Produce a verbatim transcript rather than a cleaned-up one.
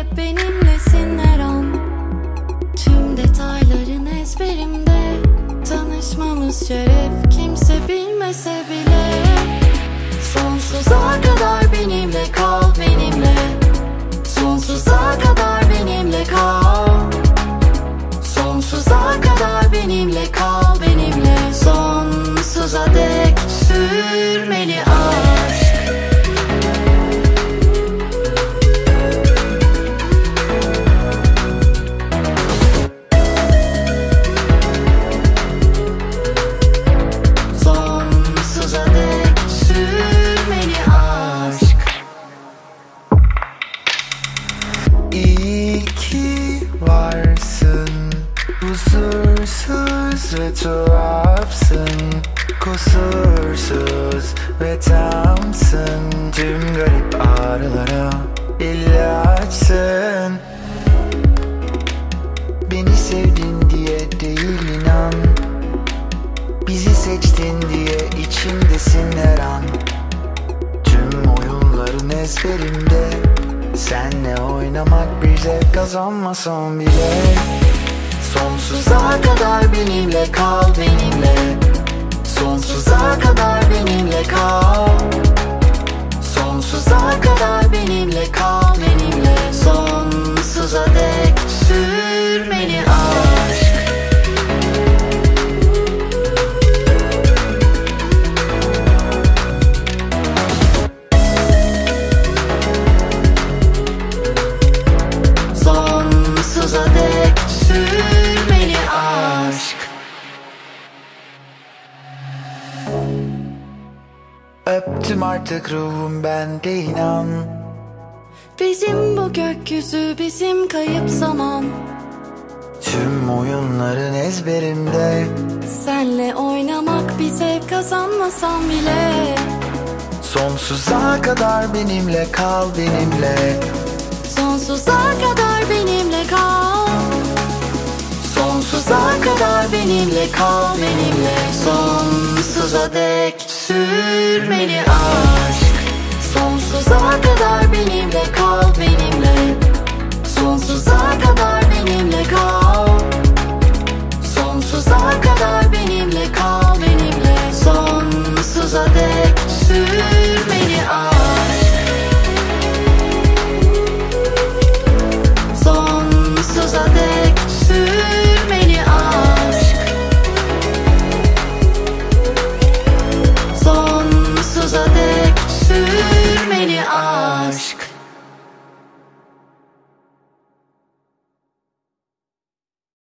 hep benimlesin her an. Tüm detayların ezberimde. Tanışmamız şeref, kimse bilmese bile. Sonsuza kadar benimle kal, benimle. Sonsuza kadar benimle kal. Sonsuza kadar benimle kal, benimle. Sonsuza dek sürmeli aşk. Sonsuza dek sürmeli aşk. İyi ki varsın, kusursuz ve tuhafsın, kusursuz ve tamsın. Tüm garip ağrılara ilaçsın. Beni sevdin diye değil inan, bizi seçtin diye içimdesin her an. Tüm oyunların ezberimde, senle oynamak bir zevk, kazanmasam bile. Sonsuza kadar benimle kal, benimle. Sonsuza kadar benimle kal. Sonsuza kadar benimle kal, benimle. Sonsuza dek sürmeli aşk. Sonsuza dek sürmeli aşk. Öptüm artık ruhum bende, inan. Bizim bu gökyüzü, bizim kayıp zaman. Tüm oyunların ezberimde, Senle oynamak bir zevk, kazanmasam bile. sonsuza kadar benimle kal, benimle. Sonsuza kadar benimle kal. Sonsuza kadar benimle kal, benimle. Sonsuza dek sürmeli aşk.